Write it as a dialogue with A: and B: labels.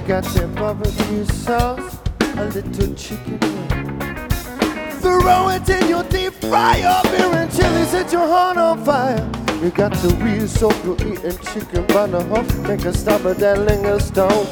A: got your barbecue sauce, a little chicken wing. Throw it in your deep fryer, beer and chili, set your heart on fire. You got the real soul, eating chicken by the hook. Make a stop at that linger stone.